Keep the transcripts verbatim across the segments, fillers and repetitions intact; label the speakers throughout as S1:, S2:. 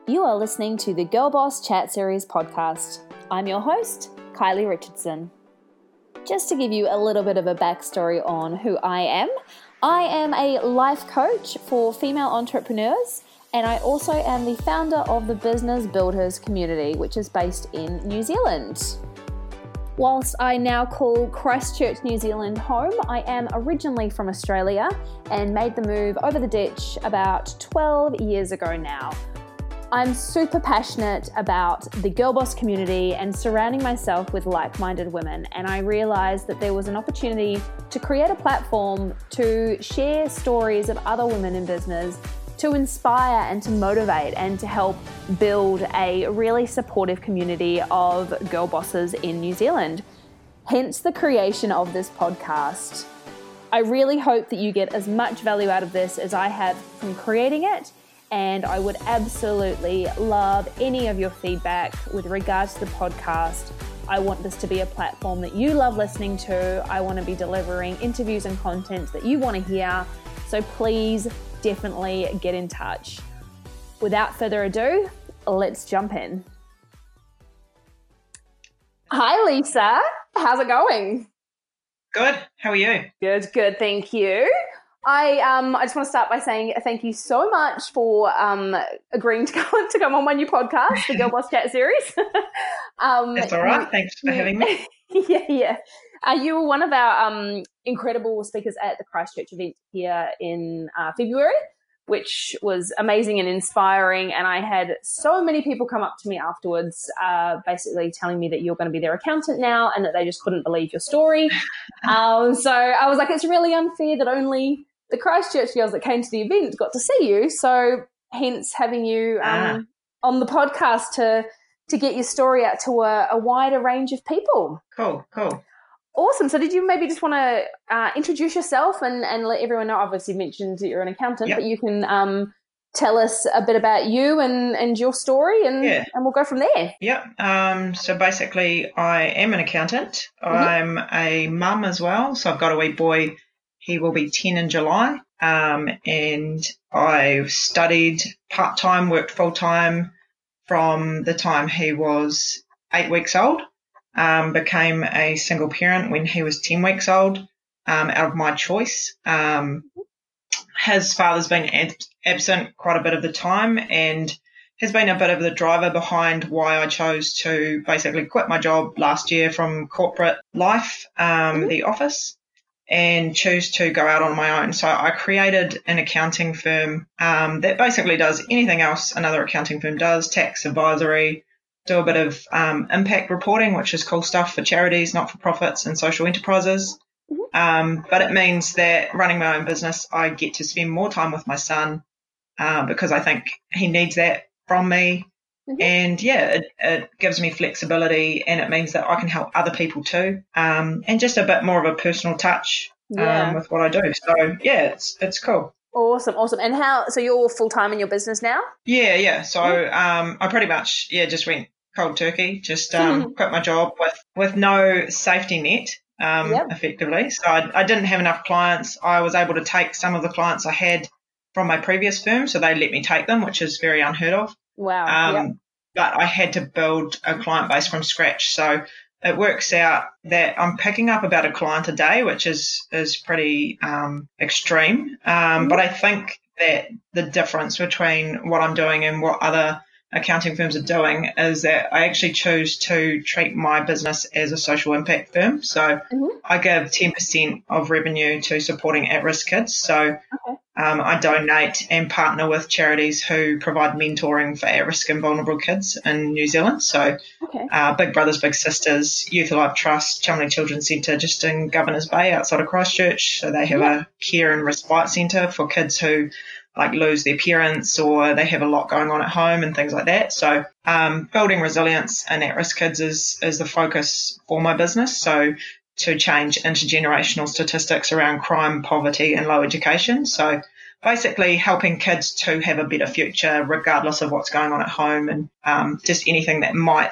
S1: You are listening to the Girl Boss Chat Series podcast. I'm your host, Kylie Richardson. Just to give you a little bit of a backstory on who I am, I am a life coach for female entrepreneurs, and I also am the founder of the Business Builders community, which is based in New Zealand. Whilst I now call Christchurch, New Zealand home, I am originally from Australia and made the move over the ditch about twelve years ago now. I'm super passionate about the Girl Boss community and surrounding myself with like-minded women, and I realized that there was an opportunity to create a platform to share stories of other women in business, to inspire and to motivate and to help build a really supportive community of girl bosses in New Zealand. Hence the creation of this podcast. I really hope that you get as much value out of this as I have from creating it, and I would absolutely love any of your feedback with regards to the podcast. I want this to be a platform that you love listening to. I want to be delivering interviews and content that you want to hear. So please definitely get in touch. Without further ado, let's jump in. Hi, Lisa. How's it going?
S2: Good. How are you?
S1: Good, good. Thank you. I um I just want to start by saying thank you so much for um agreeing to come to come on my new podcast, the Girl Boss Chat Series. um,
S2: That's all right. Thanks for having me.
S1: yeah, yeah. Uh, you were one of our um incredible speakers at the Christchurch event here in uh, February, which was amazing and inspiring. And I had so many people come up to me afterwards, uh, basically telling me that you're going to be their accountant now and that they just couldn't believe your story. um, so I was like, it's really unfair that only the Christchurch girls that came to the event got to see you. So hence having you um, ah. on the podcast to to get your story out to a, a wider range of people.
S2: Cool, cool.
S1: Awesome. So did you maybe just want to uh, introduce yourself and, and let everyone know? Obviously you mentioned that you're an accountant, yep. but you can um, tell us a bit about you and, and your story and, yeah. and we'll go from there.
S2: Yep. Um, so basically I am an accountant. Mm-hmm. I'm a mum as well. So I've got a wee boy. He will be ten in July. Um, and I've studied part-time, worked full-time from the time he was eight weeks old. Um, became a single parent when he was ten weeks old, um, out of my choice. Um, his father's been ab- absent quite a bit of the time and has been a bit of the driver behind why I chose to basically quit my job last year from corporate life, um, the office, and choose to go out on my own. So I created an accounting firm um, that basically does anything else another accounting firm does, tax advisory, do a bit of um, impact reporting, which is cool stuff for charities, not-for-profits and social enterprises. Mm-hmm. Um, but it means that running my own business, I get to spend more time with my son uh, because I think he needs that from me. Mm-hmm. And, yeah, it, it gives me flexibility and it means that I can help other people too, um, and just a bit more of a personal touch yeah. um, with what I do. So, yeah, it's it's cool.
S1: Awesome, awesome. And how, so you're full-time in your business now?
S2: Yeah, yeah. So um, I pretty much, yeah, just went cold turkey, just um, quit my job with, with no safety net, um, yep. effectively. So I, I didn't have enough clients. I was able to take some of the clients I had from my previous firm, so they let me take them, which is very unheard of.
S1: Wow.
S2: Um,
S1: yep.
S2: But I had to build a client base from scratch. So it works out that I'm picking up about a client a day, which is, is pretty um, extreme. Um, mm-hmm. But I think that the difference between what I'm doing and what other accounting firms are doing is that I actually choose to treat my business as a social impact firm. So mm-hmm. I give ten percent of revenue to supporting at-risk kids. So okay. um, I donate and partner with charities who provide mentoring for at-risk and vulnerable kids in New Zealand. So okay. uh, Big Brothers Big Sisters, Youth Alive Trust, Cholmondeley Children's Centre just in Governor's Bay outside of Christchurch. So they have yeah. a care and respite centre for kids who like lose their parents or they have a lot going on at home and things like that. So um, building resilience in at-risk kids is, is the focus for my business. So to change intergenerational statistics around crime, poverty and low education. So basically helping kids to have a better future regardless of what's going on at home and um, just anything that might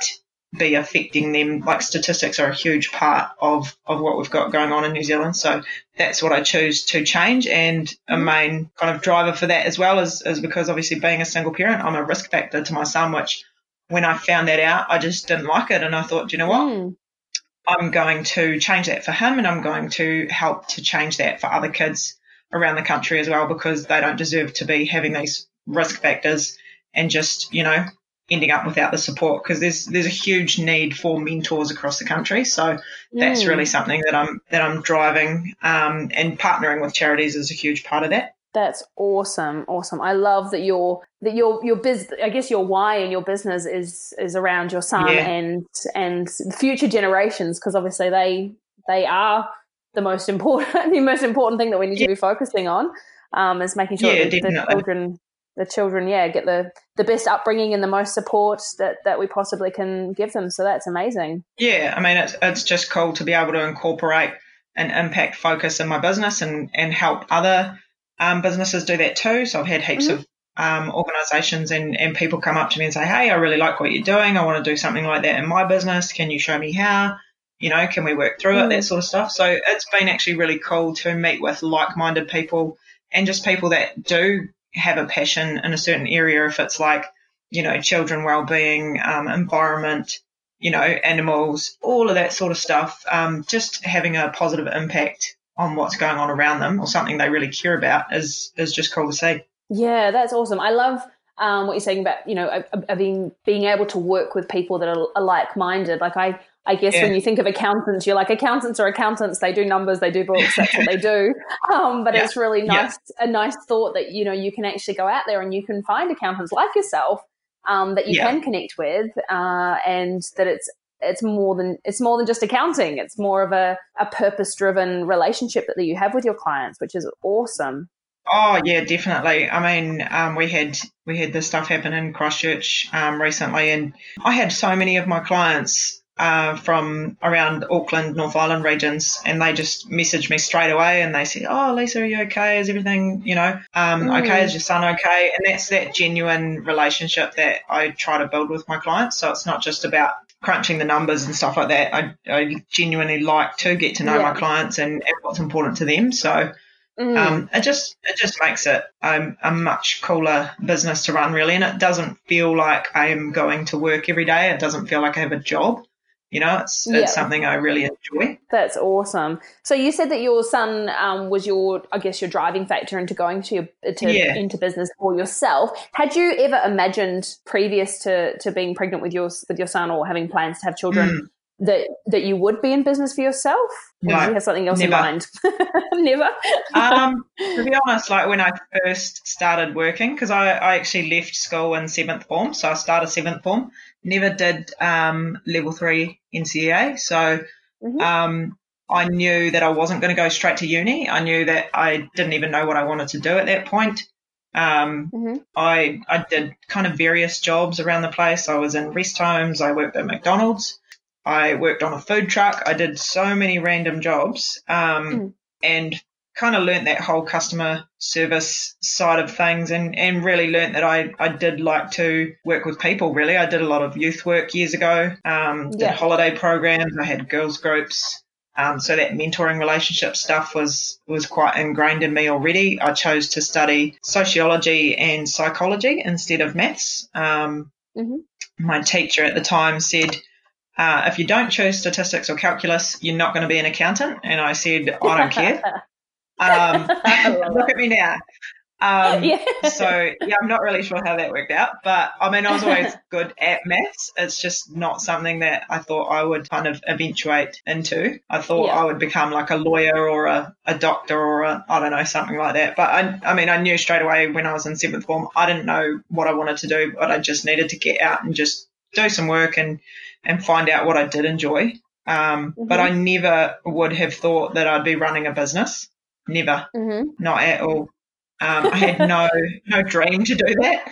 S2: be affecting them. Like, statistics are a huge part of, of what we've got going on in New Zealand. So that's what I choose to change. And a main kind of driver for that as well is, is because obviously being a single parent, I'm a risk factor to my son, which when I found that out, I just didn't like it. And I thought, do you know what? Mm. I'm going to change that for him, and I'm going to help to change that for other kids around the country as well, because they don't deserve to be having these risk factors and just, you know, ending up without the support, because there's there's a huge need for mentors across the country. So that's mm. really something that I'm that I'm driving, um, and partnering with charities is a huge part of that.
S1: That's awesome, awesome. I love that your that your your biz. I guess your why in your business is is around your son
S2: yeah.
S1: and and future generations, because obviously they they are the most important the most important thing that we need yeah. to be focusing on, um, is making sure
S2: yeah,
S1: that the, the children the children yeah get the the best upbringing and the most support that that we possibly can give them. So that's amazing.
S2: Yeah, I mean it's it's just cool to be able to incorporate an impact focus in my business and and help other Um, businesses do that too. So I've had heaps mm-hmm. of um, organisations and, and people come up to me and say, hey, I really like what you're doing. I want to do something like that in my business. Can you show me how? You know, can we work through mm-hmm. it? That sort of stuff. So it's been actually really cool to meet with like-minded people and just people that do have a passion in a certain area. If it's like, you know, children well-being, um, environment, you know, animals, all of that sort of stuff, um, just having a positive impact on what's going on around them or something they really care about is is just cool to see.
S1: Yeah, that's awesome. I love um, what you're saying about, you know, being being able to work with people that are, are like-minded. Like I, I guess yeah. when you think of accountants, you're like, accountants are accountants. They do numbers, they do books, that's what they do. Um, but yeah. it's really nice, yeah. a nice thought that, you know, you can actually go out there and you can find accountants like yourself um, that you yeah. can connect with, uh, and that it's it's more than it's more than just accounting. It's more of a, a purpose-driven relationship that you have with your clients, which is awesome.
S2: Oh yeah, definitely. I mean, um, we had we had this stuff happen in Christchurch um, recently, and I had so many of my clients uh, from around Auckland, North Island regions, and they just messaged me straight away, and they said, "Oh, Lisa, are you okay? Is everything, you know, um, mm. okay? Is your son okay?" And that's that genuine relationship that I try to build with my clients. So it's not just about crunching the numbers and stuff like that. I, I genuinely like to get to know yeah. my clients and, and what's important to them. So mm. um, it just it just makes it um, a much cooler business to run, really. And it doesn't feel like I am going to work every day. It doesn't feel like I have a job. You know, it's it's yeah. something I really enjoy.
S1: That's awesome. So you said that your son um, was your, I guess, your driving factor into going to, your, to
S2: yeah.
S1: into business for yourself. Had you ever imagined previous to, to being pregnant with your with your son or having plans to have children mm. that that you would be in business for yourself? Or
S2: no,
S1: did you have something else
S2: never.
S1: in mind? Never.
S2: um, to be honest, like when I first started working, because I, I actually left school in seventh form, so I started seventh form. Never did um, level three N C E A, so mm-hmm. um, I knew that I wasn't going to go straight to uni. I knew that I didn't even know what I wanted to do at that point. Um, mm-hmm. I I did kind of various jobs around the place. I was in rest homes. I worked at McDonald's. I worked on a food truck. I did so many random jobs um, mm. and kind of learnt that whole customer service side of things and, and really learnt that I, I did like to work with people, really. I did a lot of youth work years ago, um, did yeah. holiday programs. I had girls groups. Um, so that mentoring relationship stuff was, was quite ingrained in me already. I chose to study sociology and psychology instead of maths. Um, mm-hmm. My teacher at the time said, Uh, if you don't choose statistics or calculus, you're not going to be an accountant. And I said, I don't care. Um, look at me now. Um, yeah. So, yeah, I'm not really sure how that worked out. But, I mean, I was always good at maths. It's just not something that I thought I would kind of eventuate into. I thought yeah. I would become like a lawyer or a, a doctor or a, I don't know, something like that. But, I, I mean, I knew straight away when I was in seventh form, I didn't know what I wanted to do, but I just needed to get out and just do some work and and find out what I did enjoy. Um, mm-hmm. But I never would have thought that I'd be running a business. Never. Mm-hmm. Not at all. Um, I had no no dream to do that.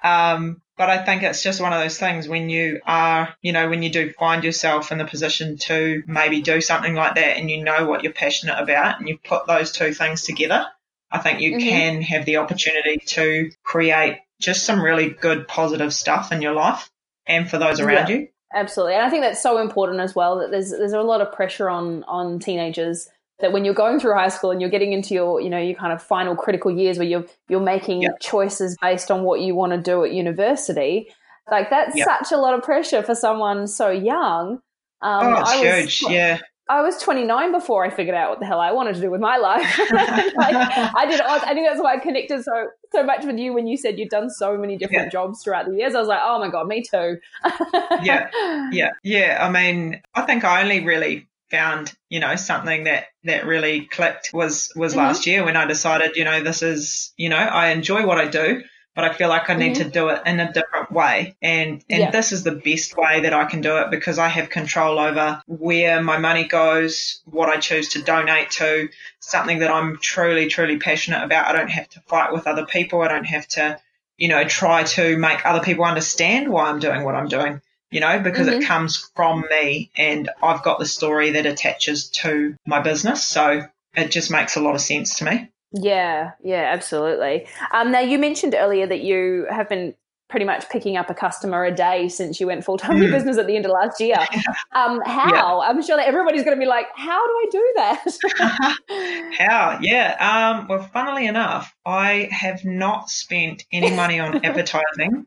S2: Um, but I think it's just one of those things when you are, you know, when you do find yourself in the position to maybe do something like that and you know what you're passionate about and you put those two things together, I think you mm-hmm. can have the opportunity to create just some really good positive stuff in your life and for those around yeah. you.
S1: Absolutely. And I think that's so important as well, that there's there's a lot of pressure on on teenagers, that when you're going through high school and you're getting into your, you know, your kind of final critical years where you're you're making
S2: Yep.
S1: choices based on what you want to do at university, like that's
S2: Yep.
S1: such a lot of pressure for someone so young. Um,
S2: Oh, it's
S1: I was,
S2: huge. Yeah.
S1: I was twenty-nine before I figured out what the hell I wanted to do with my life. Like, I did. I think that's why I connected so so much with you when you said you'd done so many different
S2: Yeah.
S1: jobs throughout the years. I was like, oh my God, me too.
S2: Yeah. Yeah. Yeah. I mean, I think I only really found, you know, something that, that really clicked was, was
S1: Mhm.
S2: last year when I decided, you know, this is, you know, I enjoy what I do, but I feel like I need
S1: Mhm.
S2: to do it in a different way. And, and
S1: Yeah.
S2: this is the best way that I can do it, because I have control over where my money goes, what I choose to donate to, something that I'm truly, truly passionate about. I don't have to fight with other people. I don't have to, you know, try to make other people understand why I'm doing what I'm doing, you know, because it
S1: Mhm.
S2: comes from me and I've got the story that attaches to my business. So it just makes a lot of sense to me.
S1: Yeah, yeah, absolutely. Um, now, you mentioned earlier that you have been pretty much picking up a customer a day since you went full-time in your
S2: Mm.
S1: business at the end of last year. Um, how? I'm sure that everybody's going to be like, how do I do that?
S2: How? Yeah. Um, well, funnily enough, I have not spent any money on advertising.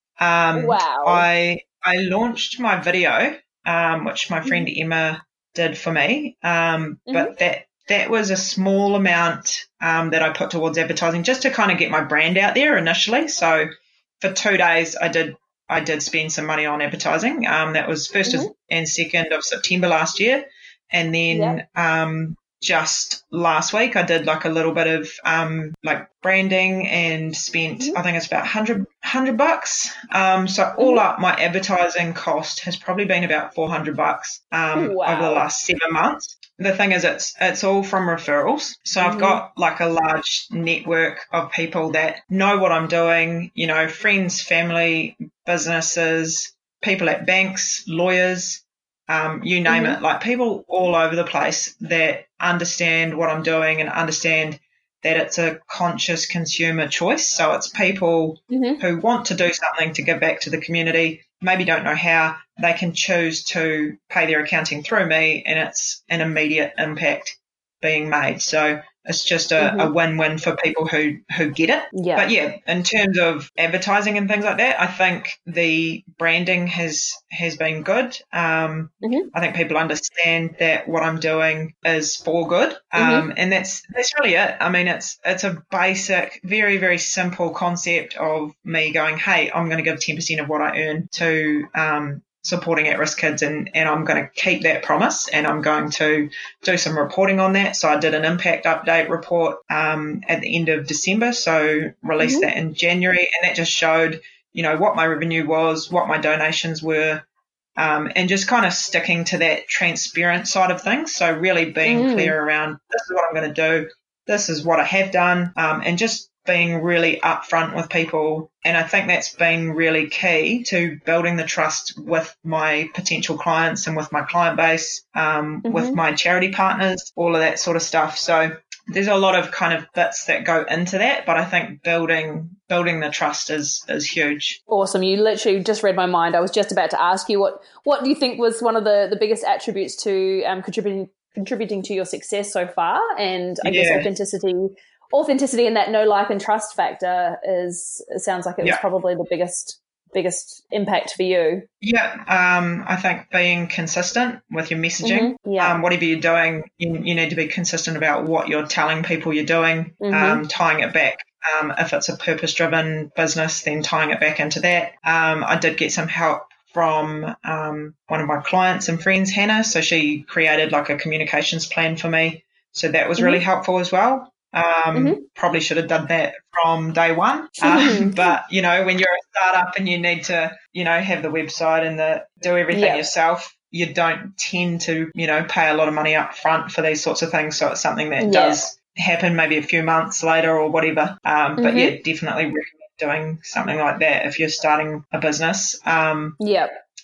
S2: Um,
S1: Wow.
S2: I I launched my video, um, which my friend Emma did for me. Um, but that that was a small amount um, that I put towards advertising, just to kind of get my brand out there initially. So for two days, I did I did spend some money on advertising. Um, that was first
S1: Mhm.
S2: and second of September last year, and then
S1: Yep.
S2: um, just last week I did like a little bit of um, like branding and spent
S1: Mhm.
S2: I think it's about one hundred, one hundred bucks. Um, so all
S1: Mhm.
S2: up, my advertising cost has probably been about four hundred bucks um,
S1: Wow.
S2: over the last seven months. The thing is, it's it's all from referrals. So I've
S1: Mhm.
S2: got like a large network of people that know what I'm doing, you know, friends, family, businesses, people at banks, lawyers, um, you name
S1: Mhm.
S2: it, like people all over the place that understand what I'm doing and understand that it's a conscious consumer choice. So it's people
S1: Mhm.
S2: who want to do something to give back to the community, maybe don't know how. They can choose to pay their accounting through me, and it's an immediate impact being made. So it's just a, a
S1: Mhm.
S2: win-win for people who, who get it.
S1: Yeah.
S2: But yeah, in terms of advertising and things like that, I think the branding has has been good. Um,
S1: Mhm.
S2: I think people understand that what I'm doing is for good, um,
S1: Mhm.
S2: and that's that's really it. I mean, it's it's a basic, very very simple concept of me going, hey, I'm going to give ten percent of what I earn to um, supporting at-risk kids, and, and I'm going to keep that promise, and I'm going to do some reporting on that. So I did an impact update report um, at the end of December, so released
S1: Mhm.
S2: that in January, and that just showed, you know, what my revenue was, what my donations were, um, and just kind of sticking to that transparent side of things. So really being
S1: Mm.
S2: clear around, this is what I'm going to do, this is what I have done, um, and just being really upfront with people. And I think that's been really key to building the trust with my potential clients and with my client base, um, with
S1: Mhm.
S2: my charity partners, all of that sort of stuff. So there's a lot of kind of bits that go into that, but I think building building the trust is is huge.
S1: Awesome. You literally just read my mind. I was just about to ask you what what do you think was one of the, the biggest attributes to um, contributing contributing to your success so far? And I guess
S2: Yeah.
S1: authenticity authenticity and that know, like, and trust factor is it sounds like it was
S2: Yeah.
S1: probably the biggest biggest impact for you.
S2: Yeah, um, I think being consistent with your messaging,
S1: Mm-hmm. Yeah.
S2: um, whatever you're doing, you, you need to be consistent about what you're telling people you're doing,
S1: Mm-hmm.
S2: um, tying it back. Um, if it's a purpose-driven business, then tying it back into that. Um, I did get some help from um, one of my clients and friends, Hannah. So she created like a communications plan for me. So that was
S1: Mm-hmm.
S2: really helpful as well. Um,
S1: Mm-hmm.
S2: Probably should have done that from day one. Um, but, you know, when you're a startup and you need to, you know, have the website and the do everything
S1: Yep.
S2: yourself, you don't tend to, you know, pay a lot of money up front for these sorts of things. So it's something that
S1: Yeah.
S2: does happen maybe a few months later or whatever. Um, but
S1: Mm-hmm.
S2: yeah, definitely recommend doing something like that if you're starting a business. Um,
S1: Yep.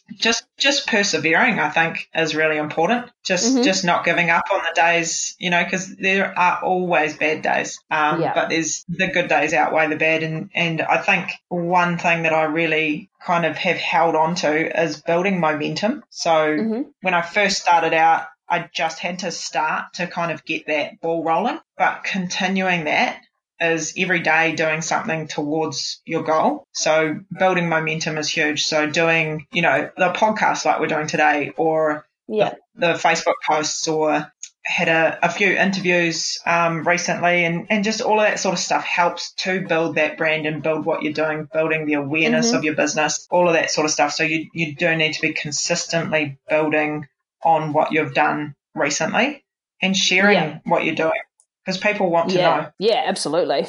S2: just just persevering, I think, is really important. Just
S1: Mm-hmm.
S2: just not giving up on the days, you know, because there are always bad days. Um,
S1: Yeah.
S2: but there's the good days outweigh the bad, and and I think one thing that I really kind of have held on to is building momentum. So
S1: Mm-hmm.
S2: when I first started out, I just had to start to kind of get that ball rolling, but continuing that is every day doing something towards your goal. So building momentum is huge. So doing, you know, the podcast like we're doing today, or
S1: Yeah.
S2: the, the Facebook posts, or had a, a few interviews um, recently, and, and just all of that sort of stuff helps to build that brand and build what you're doing, building the awareness
S1: Mm-hmm.
S2: of your business, all of that sort of stuff. So you, you do need to be consistently building on what you've done recently and sharing
S1: Yeah.
S2: what you're doing, because people want to
S1: Yeah.
S2: know.
S1: Yeah, absolutely.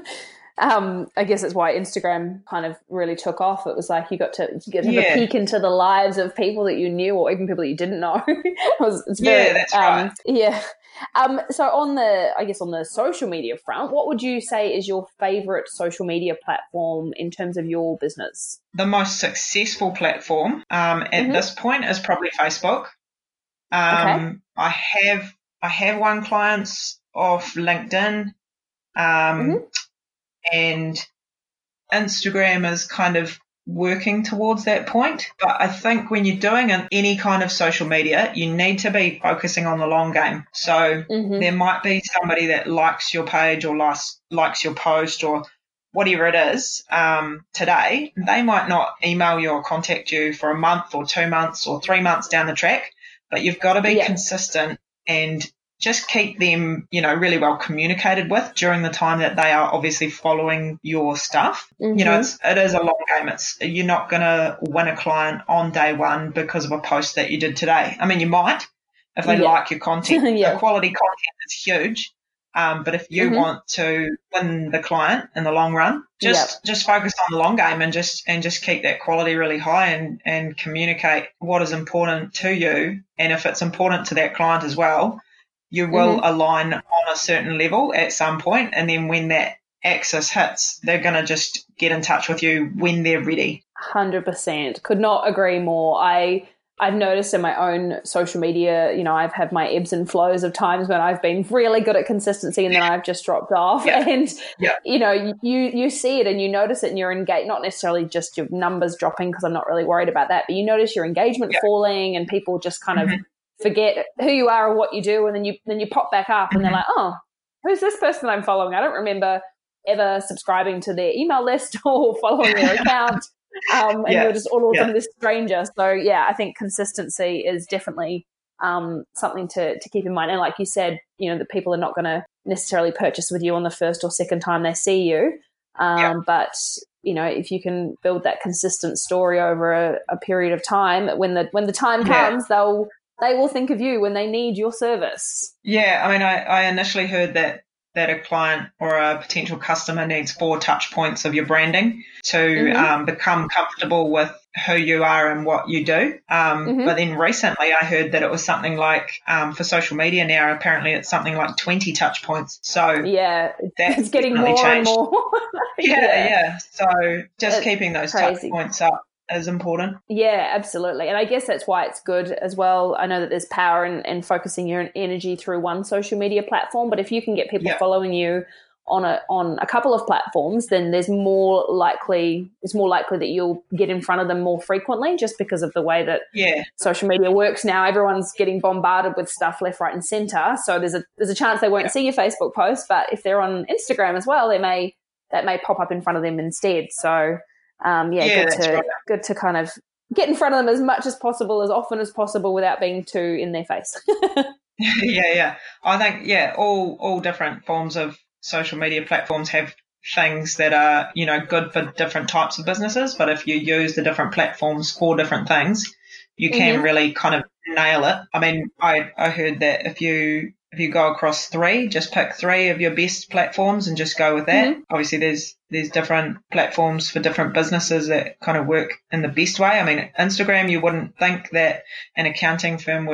S1: um, I guess that's why Instagram kind of really took off. It was like you got to, you get to have
S2: Yeah.
S1: a peek into the lives of people that you knew or even people that you didn't know. it was, it's very,
S2: Yeah, that's
S1: um,
S2: right.
S1: Yeah. Um, so on the, I guess on the social media front, what would you say is your favorite social media platform in terms of your business?
S2: The most successful platform um, at
S1: Mm-hmm.
S2: this point is probably Facebook. Um,
S1: Okay.
S2: I have I have won clients off LinkedIn, um,
S1: Mm-hmm.
S2: and Instagram is kind of working towards that point. But I think when you're doing any kind of social media, you need to be focusing on the long game. So
S1: Mm-hmm.
S2: there might be somebody that likes your page or likes, likes your post or whatever it is um, today. They might not email you or contact you for a month or two months or three months down the track, but you've got to be
S1: Yeah.
S2: consistent and just keep them, you know, really well communicated with during the time that they are obviously following your stuff.
S1: Mm-hmm.
S2: You know, it's, it is a long game. It's, you're not going to win a client on day one because of a post that you did today. I mean, you might if they
S1: Yeah.
S2: like your content.
S1: Yeah.
S2: The quality content is huge. Um, but if you
S1: Mm-hmm.
S2: want to win the client in the long run, just
S1: Yep.
S2: just focus on the long game and just and just keep that quality really high and, and communicate what is important to you. And if it's important to that client as well, you will
S1: Mm-hmm.
S2: align on a certain level at some point, and then when that axis hits, they're going to just get in touch with you when they're ready.
S1: one hundred percent. Could not agree more. I I've noticed in my own social media, you know, I've had my ebbs and flows of times when I've been really good at consistency and then I've just dropped off.
S2: Yeah.
S1: And,
S2: Yeah.
S1: you know, you, you see it and you notice it and you're engaged, not necessarily just your numbers dropping because I'm not really worried about that, but you notice your engagement
S2: Yeah.
S1: falling and people just kind
S2: Mhm.
S1: of forget who you are or what you do. And then you, then you pop back up and they're
S2: Mhm.
S1: like, oh, who's this person I'm following? I don't remember ever subscribing to their email list or following their account. Um, and
S2: Yeah.
S1: you're just all of a
S2: Yeah.
S1: sudden this stranger. So yeah, I think consistency is definitely um, something to, to keep in mind. And like you said, you know, that people are not going to necessarily purchase with you on the first or second time they see you. Um,
S2: Yeah.
S1: But, you know, if you can build that consistent story over a, a period of time, when the when the time
S2: Yeah.
S1: comes, they'll they will think of you when they need your service.
S2: Yeah, I mean, I, I initially heard that that a client or a potential customer needs four touch points of your branding to
S1: Mhm.
S2: um, become comfortable with who you are and what you do. Um,
S1: Mhm.
S2: But then recently I heard that it was something like, um, for social media now, apparently it's something like twenty touch points. So
S1: Yeah,
S2: that's
S1: it's getting
S2: definitely
S1: more
S2: changed.
S1: and more.
S2: Yeah, yeah. So just
S1: It's
S2: keeping those
S1: crazy.
S2: touch points up is important.
S1: Yeah, absolutely. And I guess that's why it's good as well. I know that there's power in, in focusing your energy through one social media platform, but if you can get people
S2: Yeah.
S1: following you on a on a couple of platforms, then there's more likely it's more likely that you'll get in front of them more frequently, just because of the way that
S2: Yeah.
S1: social media works now. Everyone's getting bombarded with stuff left, right, and center. So there's a there's a chance they won't
S2: Yeah.
S1: see your Facebook post, but if they're on Instagram as well, they may that may pop up in front of them instead. So um, yeah,
S2: Yeah,
S1: good
S2: that's
S1: to
S2: right.
S1: good to kind of get in front of them as much as possible, as often as possible, without being too in their face.
S2: Yeah, yeah. I think, yeah, all all different forms of social media platforms have things that are, you know, good for different types of businesses. But if you use the different platforms for different things, you can
S1: Mhm.
S2: really kind of nail it. I mean, I, I heard that if you if you go across three, just pick three of your best platforms and just go with that.
S1: Mhm.
S2: Obviously, there's there's different platforms for different businesses that kind of work in the best way. I mean, Instagram, you wouldn't think that an accounting firm would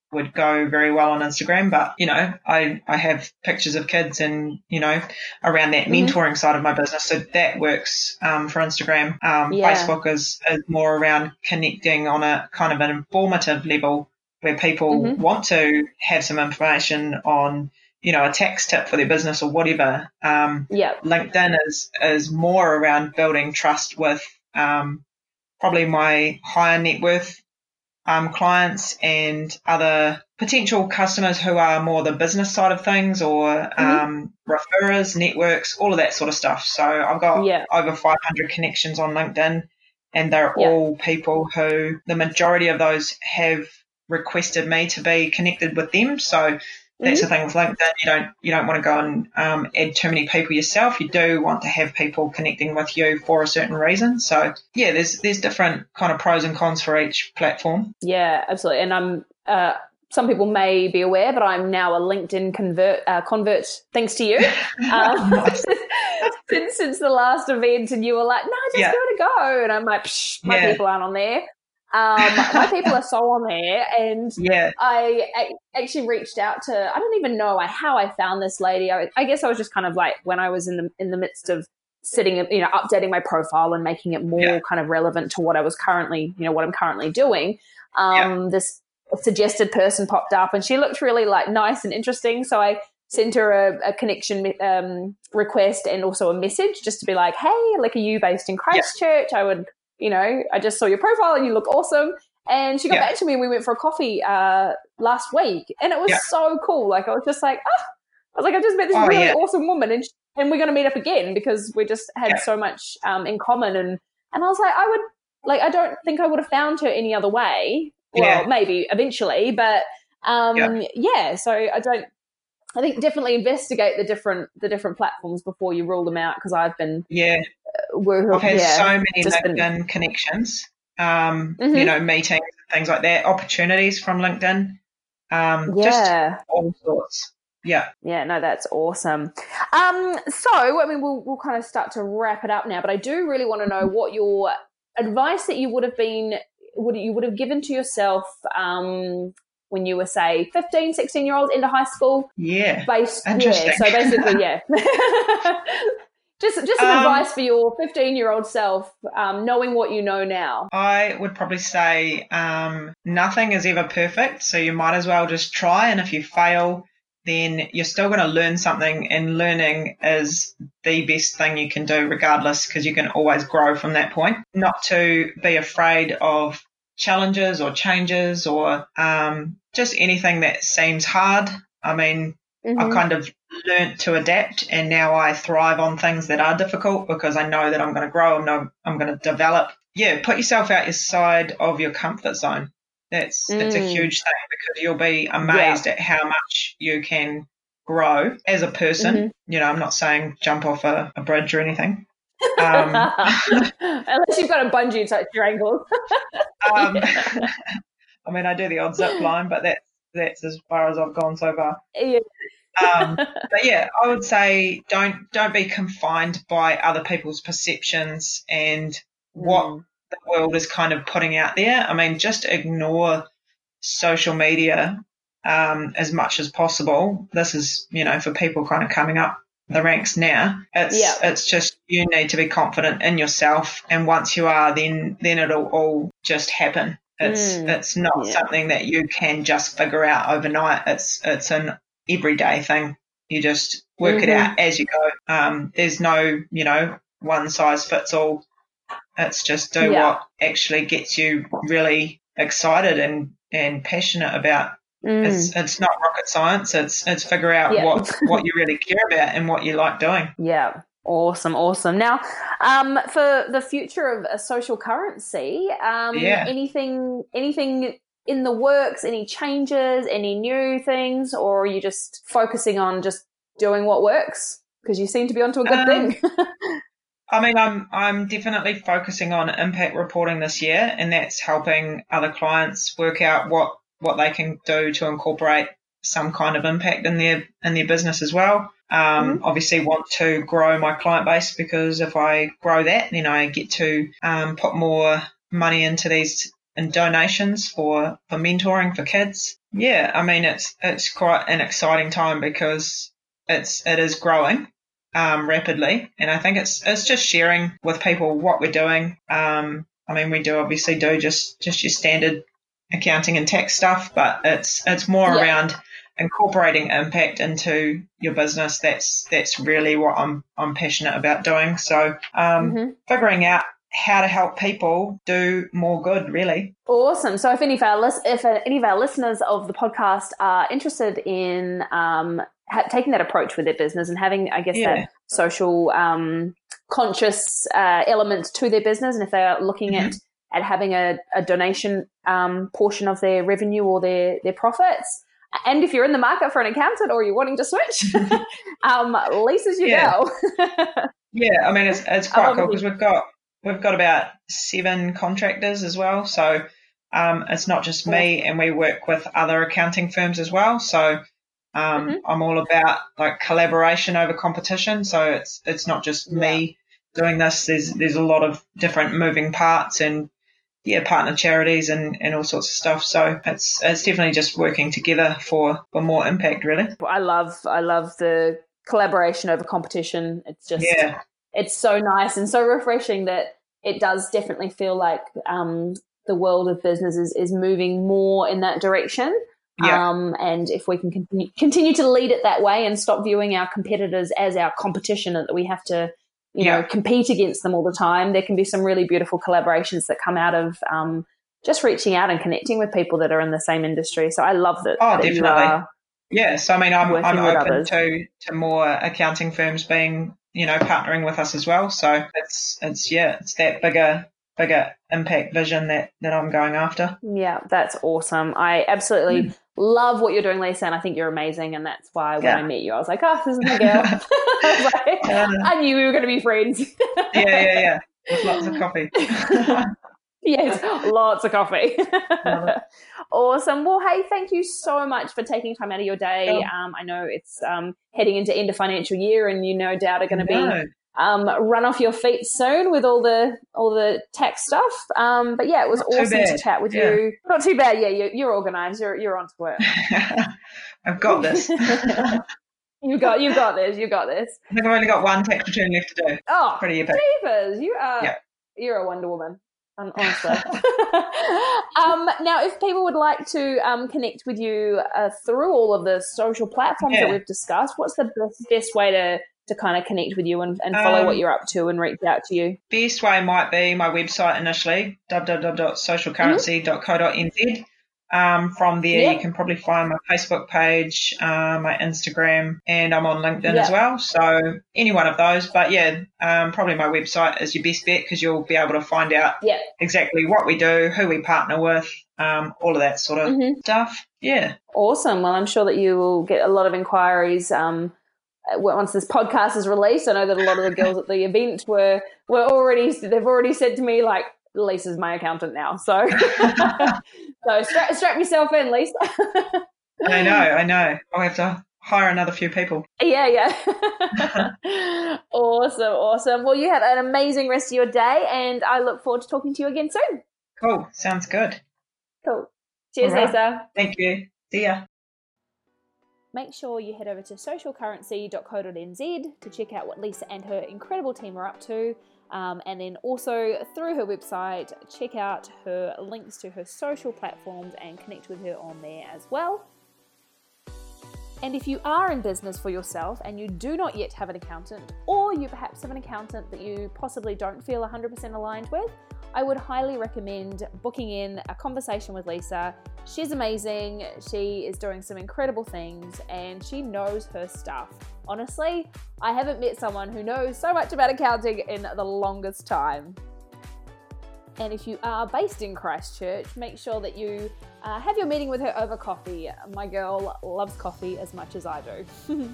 S2: would go very well on Instagram, but, you know, I, I have pictures of kids and, you know, around that
S1: Mm-hmm.
S2: mentoring side of my business. So that works um, for Instagram. Um,
S1: Yeah.
S2: Facebook is, is more around connecting on a kind of an informative level where people
S1: Mm-hmm.
S2: want to have some information on, you know, a tax tip for their business or whatever. Um,
S1: Yeah.
S2: LinkedIn is, is more around building trust with um, probably my higher net worth um, clients and other potential customers who are more the business side of things or
S1: Mm-hmm.
S2: um, referrers, networks, all of that sort of stuff. So I've got
S1: Yeah.
S2: over five hundred connections on LinkedIn, and they're
S1: Yeah.
S2: all people who the majority of those have requested me to be connected with them. So that's
S1: Mm-hmm.
S2: the thing with LinkedIn. You don't you don't want to go and um, add too many people yourself. You do want to have people connecting with you for a certain reason. So yeah, there's there's different kind of pros and cons for each platform.
S1: Yeah, absolutely. And I'm uh, some people may be aware, but I'm now a LinkedIn convert uh, convert thanks to you. Um,
S2: Nice.
S1: since since the last event, and you were like, "No, just
S2: Yeah.
S1: give it a go," and I'm like, Psh, "My
S2: Yeah.
S1: people aren't on there." Um, my people are so on there, and
S2: Yeah.
S1: I a- actually reached out to. I don't even know how I found this lady. I, I guess I was just kind of like when I was in the in the midst of sitting, you know, updating my profile and making it more
S2: Yeah.
S1: kind of relevant to what I was currently, you know, what I'm currently doing. Um,
S2: Yeah.
S1: This suggested person popped up, and she looked really like nice and interesting. So I sent her a, a connection um, request and also a message just to be like, "Hey, like, are you based in Christchurch? I would." You know, I just saw your profile and you look awesome. And she got
S2: Yeah.
S1: back to me and we went for a coffee uh, last week. And it was
S2: Yeah.
S1: so cool. Like, I was just like, oh, I was like, I just met this
S2: Oh,
S1: really
S2: yeah.
S1: awesome woman and, and we're going to meet up again because we just had
S2: Yeah.
S1: so much um, in common. And, and I was like, I would, like, I don't think I would have found her any other way. Well,
S2: Yeah.
S1: maybe eventually, but um,
S2: Yeah.
S1: yeah. So I don't, I think definitely investigate the different, the different platforms before you rule them out. Cause I've been,
S2: Yeah.
S1: We're,
S2: I've had
S1: yeah,
S2: so many
S1: just
S2: LinkedIn
S1: been,
S2: connections, um,
S1: Mhm.
S2: you know, meetings, things like that, opportunities from LinkedIn, um, just
S1: yeah,
S2: all sorts. Yeah.
S1: yeah. No, that's awesome. Um, so I mean, we'll we'll kind of start to wrap it up now, but I do really want to know what your advice that you would have been, would you would have given to yourself um, when you were say fifteen, sixteen year olds into high school.
S2: Yeah.
S1: Based,
S2: Interesting.
S1: yeah. So basically, yeah. Just, just some
S2: Um,
S1: advice for your fifteen-year-old self, um, knowing what you know now.
S2: I would probably say um, nothing is ever perfect, so you might as well just try. And if you fail, then you're still going to learn something, and learning is the best thing you can do regardless, because you can always grow from that point. Not to be afraid of challenges or changes or um, just anything that seems hard. I mean,
S1: Mm-hmm.
S2: I've kind of learnt to adapt, and now I thrive on things that are difficult because I know that I'm going to grow and know I'm going to develop. Yeah, put yourself outside of your comfort zone. That's
S1: Mm.
S2: that's a huge thing, because you'll be amazed
S1: Yeah.
S2: at how much you can grow as a person.
S1: Mm-hmm.
S2: You know, I'm not saying jump off a, a bridge or anything. Um,
S1: Unless you've got a bungee to your ankles.
S2: um,
S1: Yeah.
S2: I mean, I do the odd zip line, but that's that's as far as I've gone so far.
S1: Yeah.
S2: Um, but yeah, I would say don't don't be confined by other people's perceptions and what
S1: Mm.
S2: the world is kind of putting out there. I mean, just ignore social media um, as much as possible. This is, you know, for people kind of coming up the ranks now. It's
S1: Yeah.
S2: it's just you need to be confident in yourself, and once you are, then then it'll all just happen. It's
S1: Mm.
S2: it's not
S1: Yeah.
S2: something that you can just figure out overnight. It's it's an everyday thing. You just work it
S1: Mm-hmm.
S2: out as you go. Um, there's no, you know, one size fits all. It's just do
S1: Yeah.
S2: what actually gets you really excited and, and passionate about.
S1: Mm.
S2: It's it's not rocket science. It's it's figure out
S1: Yeah.
S2: what, what you really care about and what you like doing.
S1: Yeah. Awesome, awesome. Now, um, for the future of a social currency, um,
S2: Yeah.
S1: anything, anything in the works? Any changes? Any new things? Or are you just focusing on just doing what works? Because you seem to be onto a good
S2: Um,
S1: thing.
S2: I mean, I'm I'm definitely focusing on impact reporting this year, and that's helping other clients work out what, what they can do to incorporate some kind of impact in their in their business as well. Um,
S1: Mhm.
S2: Obviously want to grow my client base, because if I grow that, then I get to um, put more money into these in donations for, for mentoring for kids. Yeah, I mean, it's it's quite an exciting time because it's it is growing um, rapidly, and I think it's it's just sharing with people what we're doing. Um, I mean, we do obviously do just just your standard accounting and tax stuff, but it's it's more
S1: Yeah.
S2: around incorporating impact into your business. That's that's really what I'm I'm passionate about doing. So um,
S1: Mm-hmm.
S2: figuring out how to help people do more good, really.
S1: Awesome. So if any of our lis- if any of our listeners of the podcast are interested in um, ha- taking that approach with their business and having, I guess,
S2: Yeah.
S1: that social um, conscious uh, element to their business, and if they are looking
S2: Mhm.
S1: at at having a, a donation um, portion of their revenue or their their profits, and if you're in the market for an accountant or you're wanting to switch, um, Lisa's your
S2: Yeah.
S1: girl.
S2: Yeah, I mean, it's it's quite
S1: Um,
S2: cool because we've got we've got about seven contractors as well. So um, it's not just me, and we work with other accounting firms as well. So um,
S1: Mhm.
S2: I'm all about like collaboration over competition. So it's it's not just
S1: Yeah.
S2: me doing this. There's there's a lot of different moving parts and yeah, partner charities and, and all sorts of stuff. So it's it's definitely just working together for, for more impact, really.
S1: I love I love the collaboration over competition. It's just
S2: Yeah.
S1: it's so nice and so refreshing that it does definitely feel like um, the world of business is, is moving more in that direction.
S2: Yeah.
S1: Um, and if we can continue, continue to lead it that way and stop viewing our competitors as our competition and that we have to, you know,
S2: Yeah.
S1: compete against them all the time, there can be some really beautiful collaborations that come out of um, just reaching out and connecting with people that are in the same industry. So I love that,
S2: Oh,
S1: that
S2: definitely.
S1: you are.
S2: Yes, I mean, I'm
S1: Working
S2: I'm
S1: with
S2: open
S1: others.
S2: to to more accounting firms being, you know, partnering with us as well. So it's it's yeah, it's that bigger bigger impact vision that that I'm going after.
S1: Yeah, that's awesome. I absolutely
S2: Mm.
S1: love what you're doing, Lisa, and I think you're amazing. And that's why when
S2: Yeah.
S1: I met you, I was like, oh, this is my girl. I was like,
S2: Yeah.
S1: I knew we were going to be friends.
S2: Yeah, yeah, yeah. With lots of coffee.
S1: Yes, lots of coffee.
S2: Love it.
S1: Awesome. Well, hey, thank you so much for taking time out of your day.
S2: Cool.
S1: Um, I know it's um, heading into end of financial year, and you no doubt are going to
S2: No.
S1: be um, run off your feet soon with all the all the tax stuff. Um, but yeah, it was
S2: Not too
S1: awesome to
S2: bad.
S1: chat with
S2: Yeah.
S1: you. Not too bad. Yeah, you're, you're organised. You're you're onto it.
S2: I've got this. I
S1: You got you got this. You got this.
S2: think I've only got one tax return left to do.
S1: Oh,
S2: Pretty epic.
S1: Jeepers, you are
S2: Yeah.
S1: you're a Wonder Woman. Um, honestly. um, now, if people would like to um, connect with you uh, through all of the social platforms
S2: Yeah.
S1: that we've discussed, what's the best, best way to, to kind of connect with you and, and follow
S2: Um,
S1: what you're up to and reach out to you?
S2: Best way might be my website initially, w w w dot social currency dot co dot n z. Um, from there,
S1: Yep.
S2: you can probably find my Facebook page, uh, my Instagram, and I'm on LinkedIn
S1: Yep.
S2: as well. So any one of those. But yeah, um, probably my website is your best bet because you'll be able to find out
S1: Yeah.
S2: exactly what we do, who we partner with, um, all of that sort of
S1: Mhm.
S2: stuff. Yeah.
S1: Awesome. Well, I'm sure that you will get a lot of inquiries um, once this podcast is released. I know that a lot of the girls at the event were were already they've already said to me like, Lisa's my accountant now. So, so strap, strap yourself in, Lisa.
S2: I know, I know. I'll have to hire another few people.
S1: Yeah, yeah. Awesome, awesome. Well, you have an amazing rest of your day, and I look forward to talking to you again soon.
S2: Cool. Sounds good.
S1: Cool. Cheers,
S2: All right.
S1: Lisa.
S2: Thank you. See ya.
S1: Make sure you head over to social currency dot co dot n z to check out what Lisa and her incredible team are up to. Um, and then also through her website, check out her links to her social platforms and connect with her on there as well. And if you are in business for yourself and you do not yet have an accountant, or you perhaps have an accountant that you possibly don't feel one hundred percent aligned with, I would highly recommend booking in a conversation with Lisa. She's amazing, she is doing some incredible things, and she knows her stuff. Honestly, I haven't met someone who knows so much about accounting in the longest time. And if you are based in Christchurch, make sure that you uh, have your meeting with her over coffee. My girl loves coffee as much as I do.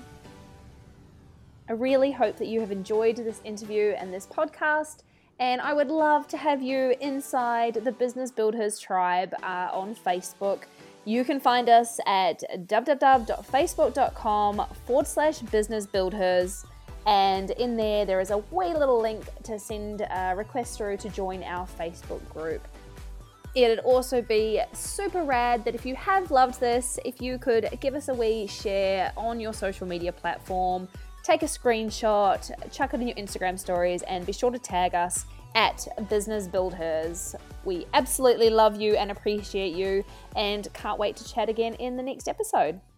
S1: I really hope that you have enjoyed this interview and this podcast, and I would love to have you inside the Business Builders Tribe uh, on Facebook. You can find us at www.facebook.com forward slash business builders. And in there, there is a wee little link to send a request through to join our Facebook group. It'd also be super rad that if you have loved this, if you could give us a wee share on your social media platform, take a screenshot, chuck it in your Instagram stories, and be sure to tag us at Business Build Hers. We absolutely love you and appreciate you, and can't wait to chat again in the next episode.